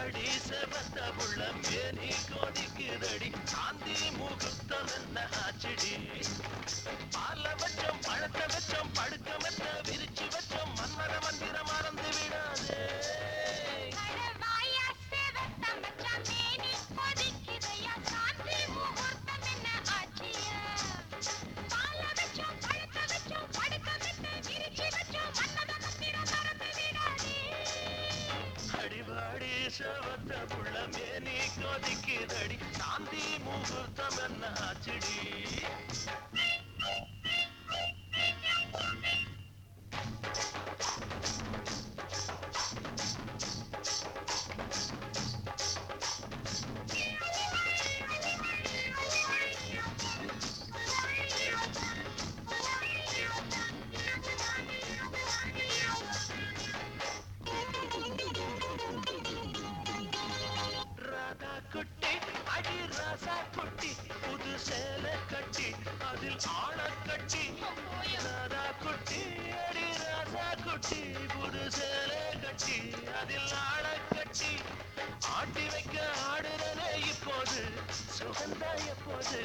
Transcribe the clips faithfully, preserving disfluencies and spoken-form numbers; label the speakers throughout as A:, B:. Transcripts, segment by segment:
A: அடி செவத்த உள்ள மேனி கொதிக்குதடி சாந்தி முகூர்த்தம் என்ன ஆச்சடி பால வச்சோம் பழத்த வச்சோம் படுக்க மெத்த விரிச்சு வச்சோம் மன்மத மந்திரம் மறந்து விடாதே அடிவாடி செவத்த புள்ள மேனி கொதிக்குதடி சாந்தி முகூர்த்தம் என்ன ஆச்சடி குட்டி அடி ராசா குட்டி புது சேலை கட்டி அதில் ஆள கட்டி ராதா குட்டி அடி ராசா குட்டி புது சேலை கட்டி அதில் ஆள கட்டி ஆட்டி வைக்க ஆடுறனே இப்போது சுகந்தா எப்போது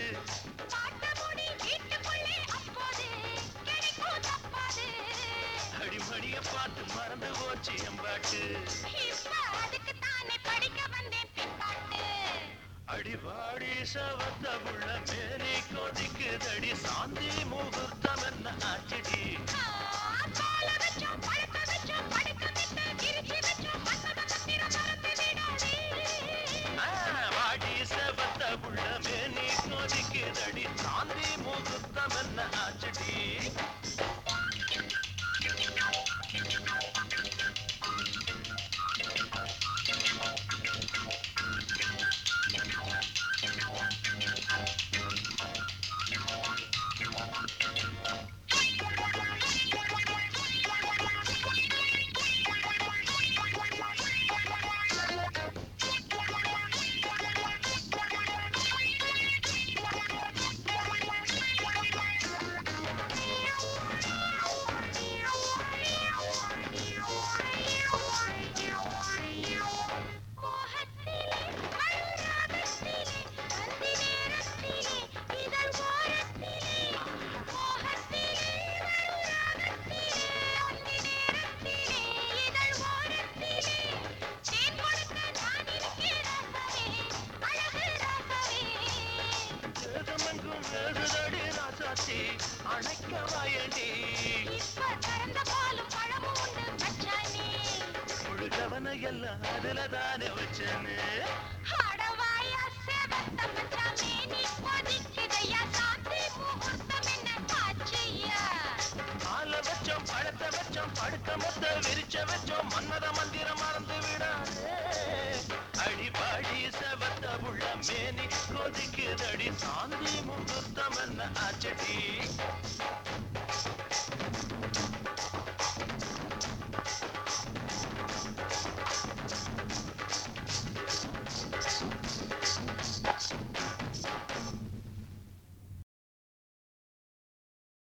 A: அடிமடிய பார்த்து மறந்து போச்சு எம்பாட்டு அடிவாடி சவத்த உள்ள மேனி கொதிக்குதடி சாந்தி முகூர்த்தம் என்ன ஆச்சடி வாடி சவத்த உள்ள மேனி கொதிக்குதடி சாந்தி முகூர்த்தம் என்ன ஆச்சடி முழுகவன எல்லாம் அதுலதானே வச்சனு ஆல வச்சோம் பழத்த வச்சோம் படுக்க மொத்த விரிச்ச வச்சோம் மன்மத மந்திரம் மறந்து விடாதே அடிபாடி செவத்த உள்ள மேனி கொதிக்குதடி சாந்தி முகூர்த்தம் என்ன ஆச்சடி